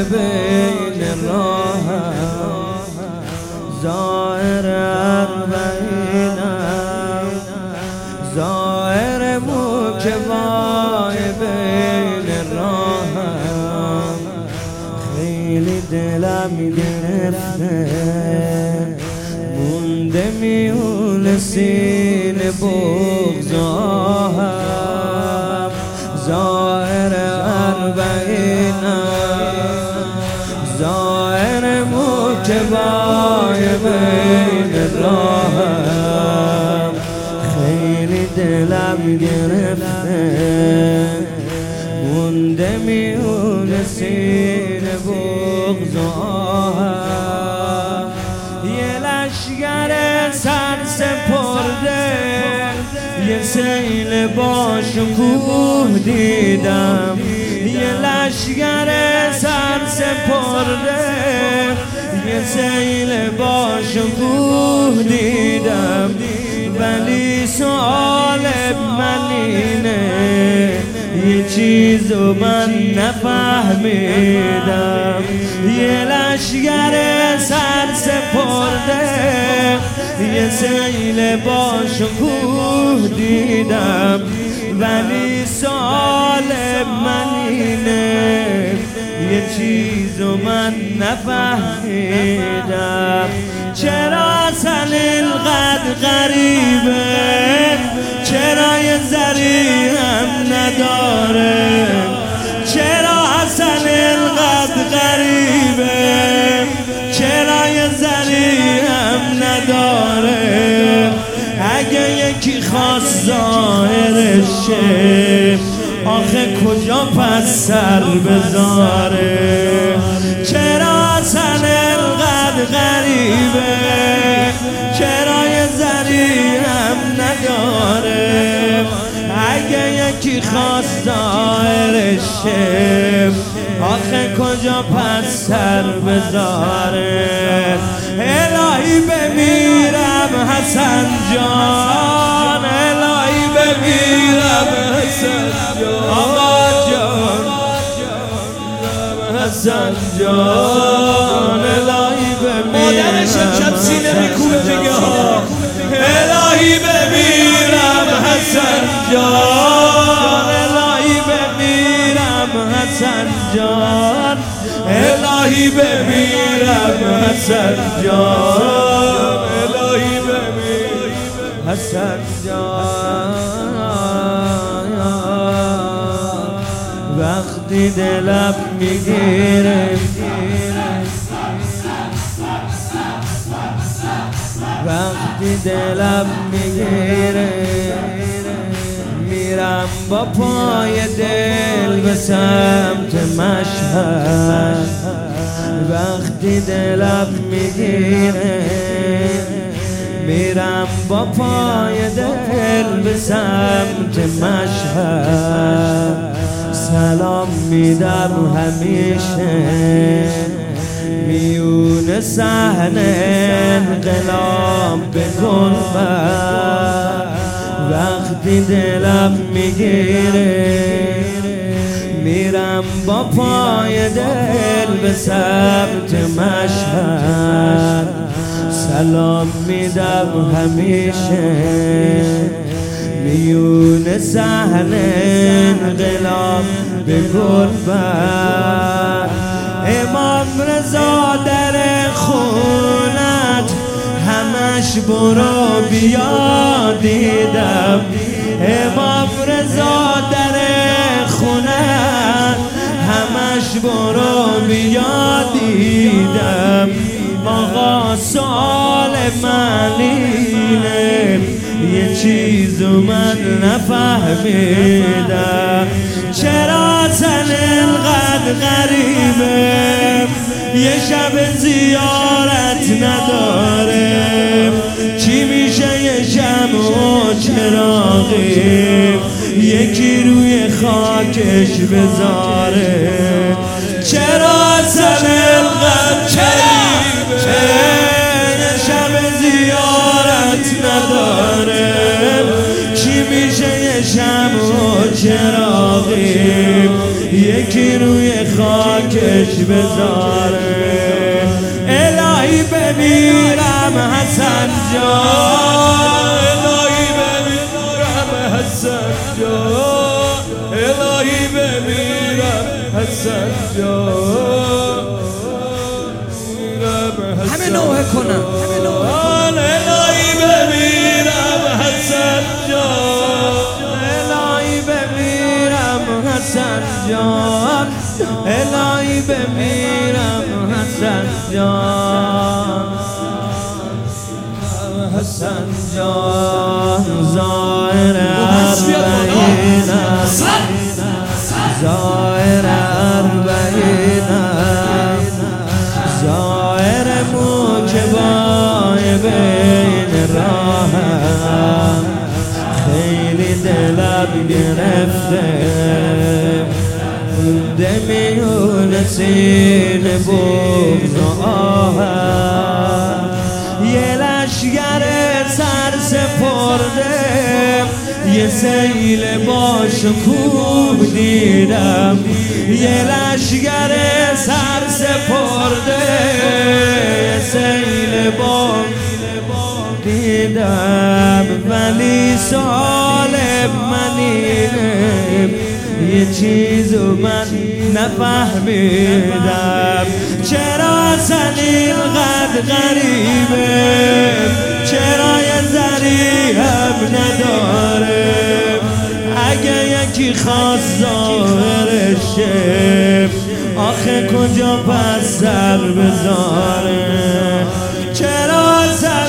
بین راهم زائر اربعینم زائر موکبای بین راهم خیلی دلم گرفته مونده میون سینه بغض آهم زائر اربعینم زائر موکبای بین راهم خیلی دلم گرفته مونده میون سینه بغض آهم یه لشگر سر سپرده یه سیل با شکوه دیدم یه لشگر سر سپرده یه سیل با شکوه دیدم ولی سؤال من اینه یه چیزو من نفهمیدم یه لشگر سر سپرده یه سیل با شکوه دیدم ولی سؤال من اینه یه چیزو من نفهمیدم چرا اصل اینقدر غریبه چرا یه ذری هم نداره چرا اصل اینقدر غریبه چرا یه ذری هم نداره اگه یکی خواست ظاهرش شه آخه کجا پس سر بذاره چرا اصل اینقدر غریبه چرا یه ذری هم نداره اگه یکی خواست ظاهرش شه آخه کجا پس سر بذاره الهی بمیرم حسن جان الهی بمیرم حسن جان آقا جان حسن جان الهی بمیرم مادرش امشب سینه میکوبه بگه ها الهی بمیرم حسن جان الهی بمیرم حسن جان الهی بمیرم حسن جان الهی بمیرم حسن جان وقتی دلم میگیره وقتی دلم میگیره میرم با پای دل به سمت مشهد وقتی دلم میگیره میرم با پای دل به سمت مشهد سلام میدم همیشه میون صحنه انقلاب به گلبر وقتی دلم میگیره میرم با پای دل به سمت مشهد سلام میدم همیشه میون صحنه انقلاب به گلبر امام رضا در خونت همش برو بیا دیدم امام رضا در خونت همش برو بیا دیدم آقا سؤال من اینه یه چیزو من نفهمیدم چرا اصل اینقدر غریبه یه شب زیارت نداره چی میشه یه شب و چراغی یکی روی خاکش بذاره چرا اصل اینقدر غریبه یه شب زیارت نداره چی میشه یه شب و چراغی یکی روی خاک نوکش بذاره. الهی بمیرم حسن جان، الهی بمیرم حسن جان، الهی بمیرم حسن جان، همه نوحه کنم. الهی بمیرم حسن جان، الهی بمیرم حسن جان، الهی بمیرم حسن جان، حسن جان ظاهر اربعینم، ظاهر اربعینم، ظاهر موکبای بین راهم، خیلی دلم گرفته میون سینه بغض و آهم. یه لشگر سر سپرده یه سیل با شکوه دیدم، یه لشگر سر سپرده یه سیل با دیدم، ولی سالم منیم یه چیزو من نفهمیدم. چرا اصلا اینقدر غریبه، چرا یه ذری هم نداره، اگه یکی خواست ظاهرشه آخه کجا پس سر بذاره. چرا اصلا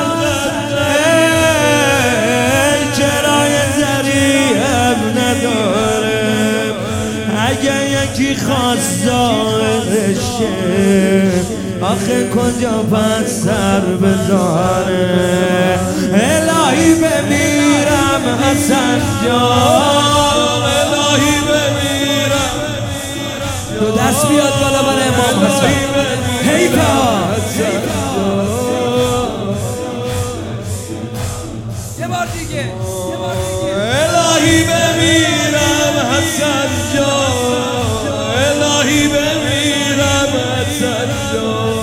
چرا یه ذری هم نداره، اگه یکی خواست ظاهرشه آخه کجا پس سر بذاره. الهی بمیرم حسن جان، الهی بمیرم، دو دست بیاد بالا برای امام حسن. حیفا یه بار دیگه، الهی بمیرم حسن جان، الهی بمیرم حسن جان.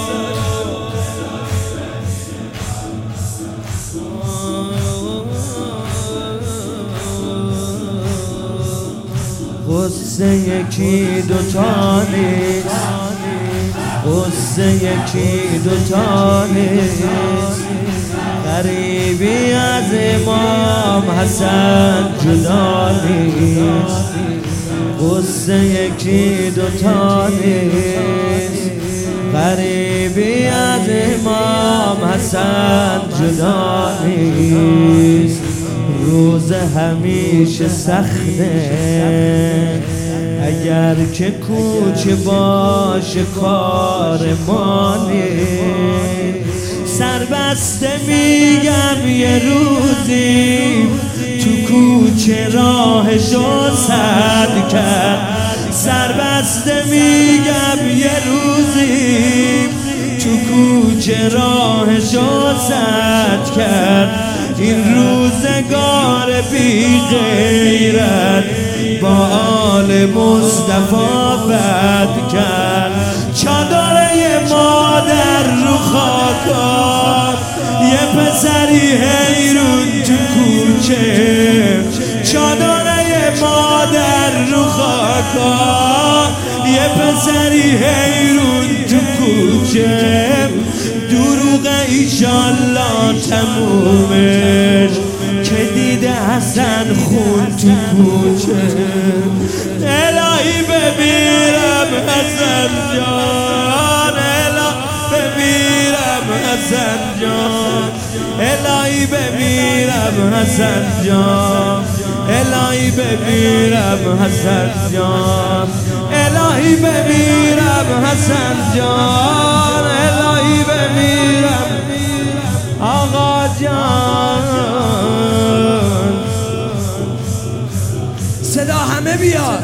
قصه یکی دوتا نیست، قصه یکی دوتا نیست، غریبی از امام حسن جدا نیست. قصه یکی دوتا نیست، غریبی از امام حسن جدا نیست. روز همیشه سخته اگر که کوچه باشه کار ما نیست. سربسته میگم یه روزی تو کوچه راهشو سد کرد، سربسته میگم یه روزی تو کوچه راهشو سد کرد. این روزگار بی غیرت با آل مصطفی بد کرد. چادره مادر رو خاکا یه پسری حیرون تو کوچه، چادره مادر رو خاکا یه پسری حیرون تو کوچه. دروغ ایشالله تمومش که دیده حسن خون تو کوچه. الهی بمیرم حسن جان، الهی بمیرم حسن جان، الهی بمیرم حسن جان، الهی بمیرم حسن جان، الهی بمیرم حسن جان، الهی بمیرم آقا جان. صدا همه بیاد.